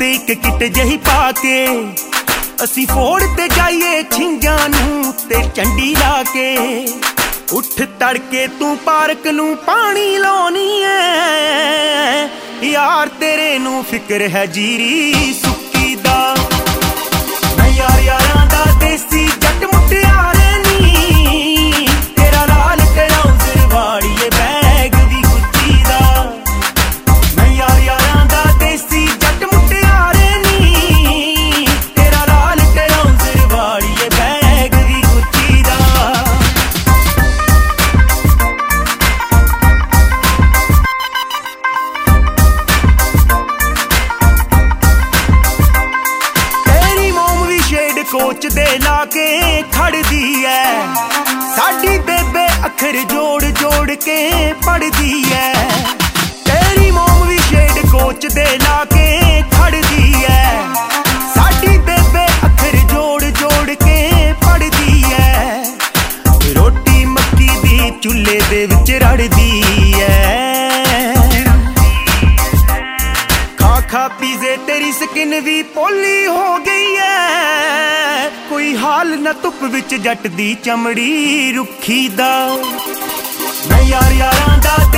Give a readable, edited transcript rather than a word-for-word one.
ते एक किट जही पाके असी फोड़ ते जाइए छिंजां नूं ते चंडी ला के। उठ तड़के तू पार्क नूं पानी लाउणी ऐ यार तेरे नूं फिक्र है जीरी सुक्की दा। मैं यार यारां दा देसी जट मुटियारे नी तेरा लाल ट्राउजर वाड़िए बैग भी गुच्ची दा। मैं यार यारां दा देसी जट मुटियारे नी तेरा लाल ट्राउजर वाड़िए बैग भी गुच्ची दा। कोच दे लाके खड़दी है साडी बेबे अखर जोड़ जोड़ के पढ़दी है। तेरी मोम भी शेड कोच दे लाके खड़दी है साडी बेबे अखर जोड़ जोड़ के पढ़दी है। रोटी मक्की दी चुल्हे दे विच रड़दी है खा खा पीजे तेरी स्किन भी पोली हो गई है। कोई हाल न धुप विच जट दी चमड़ी रुखी दा। मैं यार यारां दा